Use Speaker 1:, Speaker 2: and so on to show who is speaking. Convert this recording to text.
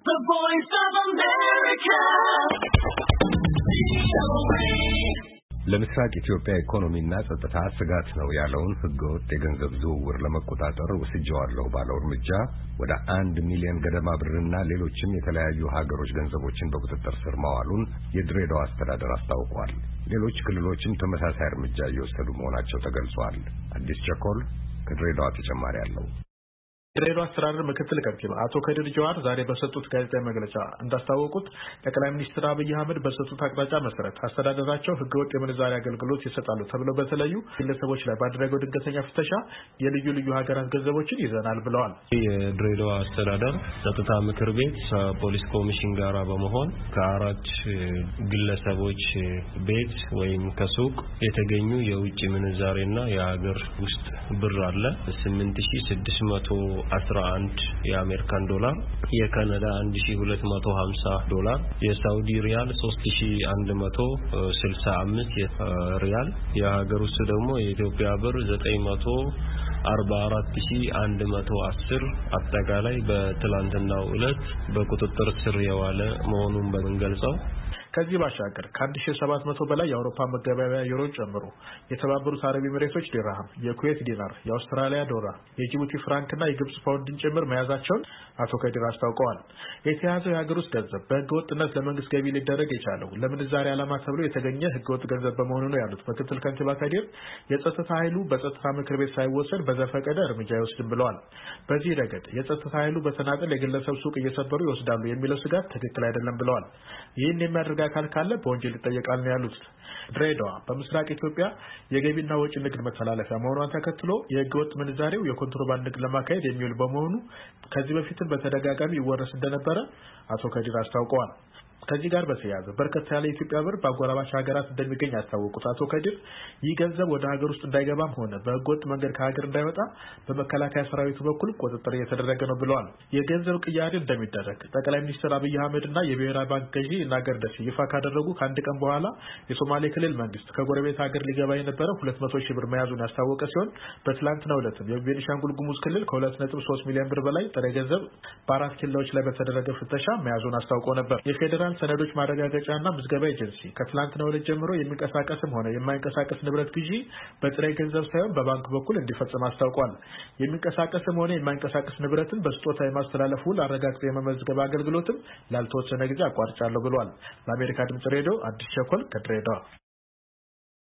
Speaker 1: The Voice of America.
Speaker 2: ለምስራቅ ኢትዮጵያ ኢኮኖሚና ጸጥታ ስጋት ነው ያለውን ህገወጥ የገንዘብ ዝውውር ለመቆጣጠር ወስጄዋለሁ ባለው እርምጃ ወደ 1 ሚሊዮን ገደማ ብርና ሌሎችም የተለያዩ ሀገሮች ገንዘቦችን በቁጥጥር ስር ማዋሉን የድሬዳዋ አስተዳደር አስታውቋል። ሌሎች ክልሎችም ተመሳሳይ እርምጃ እየወሰዱ መሆናቸው ተገልጿል። አዲስ ቸኮል ከድሬዳዋ ተጨማሪ አለው።
Speaker 3: ድሬዳዋ አስተዳደር ምክትል ከንቲባ አቶ ከድር ጀዋር ዛሬ በሰጡት ጋዜጣዊ መግለጫ እንዳስታወቁት ጠቅላይ ሚኒስትር አብይ አህመድ በሰጡት አቅጣጫ መሰረት አስተዳደራቸው ህገወጥ የምንዛሪ አገልግሎት ይሰጣሉ ተብለው በተለዩ ግለሰቦች ላይ ባደረገው ድንገተኛ ፍተሻ የልዩ ልዩ ሀገራት ገንዘቦችን ይዘናል ብለዋል።
Speaker 4: የድሬዳዋ አስተዳደር ጸጥታ ምክር ቤት ፖሊስ ኮሚሽን ጋራ በመሆን ከአራት ግለሰቦች ቤት ወይም ከሱቅ የተገኙ የውጭ ምንዛሬና የሀገር ውስጥ ብር አለ 8611 የአሜሪካን ዶላር፣ የካናዳ 1250 ዶላር፣ የሳውዲ ሪያል 3165 ሪያል፣ የሀገር ውስጥ ደግሞ የኢትዮጵያ ብር 944110 አጠቃላይ በትላንትናው ዕለት በቁጥጥር ስር የዋለ መሆኑን በመንገልጸው
Speaker 3: ከዚህ ባሻገር ከ1700 በላይ የአውሮፓ መገበያያ ዩሮን ጨምሮ የተባበሩት አረብ ኤሚሬቶች ዲርሃም፣ የኩዌት ዲናር፣ የአውስትራሊያ ዶላር፣ የጅቡቲ ፍራንክና የግብጽ ፓውንድን ጭምር መያዛቸውን አቶ ከዲር አስታውቀዋል። የተያዘው የሀገር ውስጥ ገንዘብ በህገወጥነት ለመንግስት ገቢ ሊደረግ የቻለው ለምንዛሬ ዓላማ ተብሎ የተገኘ ህገወጥ ገንዘብ በመሆኑ ነው ያሉት ምክትል ከንቲባ ከዲር የጸጥታ ኃይሉ በጸጥታ ምክር ቤት ሳይወሰን በዘፈቀደ እርምጃ ይወስድም ብለዋል። በዚህ ረገድ የጸጥታ ኃይሉ በተናጠል የግለሰብ ሱቅ እየሰበሩ ይወስዳሉ የሚለው ስጋት ትክክል አይደለም ብለዋል። ይህን የሚያደርግ አካል ካለ በወንጀል ይጠየቃል ነው ያሉት። ድሬዳዋ በምስራቅ ኢትዮጵያ የገቢና ወጪ ንግድ መተላለፊያ መሆኗን ተከትሎ የህገወጥ ምንዛሬው የኮንትሮባንድ ንግድ ለማካሄድ የሚውል በመሆኑ ከዚህ በፊትም በተደጋጋሚ ይወረስ እንደነበረ አቶ ከዲር አስታውቀዋል። ከዚህ ጋር በተያያዘ በርከት ያለ የኢትዮጵያ ብር በአጎራባች ሀገራት እንደሚገኝ ያስታወቁት አቶ ከዲር ይህ ገንዘብ ወደ ሀገር ውስጥ እንዳይገባም ሆነ በህገወጥ መንገድ ከሀገር እንዳይወጣ በመከላከያ ሰራዊቱ በኩል ቁጥጥር እየተደረገ ነው ብለዋል። የገንዘብ ቅያሬ እንደሚደረግ ጠቅላይ ሚኒስትር አብይ አህመድና የብሔራዊ ባንክ ገዢ ይናገር ደሴ ይፋ ካደረጉ ከአንድ ቀን በኋላ የሶማሌ ክልል መንግስት ከጎረቤት ሀገር ሊገባ የነበረ 200 ሺህ ብር መያዙን ያስታወቀ ሲሆን በትላንትናው ዕለትም የቤኒሻንጉል ጉሙዝ ክልል ከ2.3 ሚሊዮን ብር በላይ ጥሬ ገንዘብ በአራት ኪሎዎች ላይ በተደረገ ፍተሻ መያዙን አስታውቆ ነበር። የፌዴራል ሰነዶች ማረጋገጫና ምዝገባ ኤጀንሲ ከትላንትናው ዕለት ጀምሮ የሚንቀሳቀስም ሆነ የማይንቀሳቀስ ንብረት ግዢ በጥሬ ገንዘብ ሳይሆን በባንክ በኩል እንዲፈጸም አስታውቋል። የሚንቀሳቀስም ሆነ የማይንቀሳቀስ ንብረትን በስጦታ የማስተላለፍ ውል አረጋግጦ የመመዝገብ አገልግሎትም ላልተወሰነ ጊዜ አቋርጫለሁ ብሏል። ለአሜሪካ ድምጽ ሬዲዮ አዲስ ቸኮል ከድሬዳዋ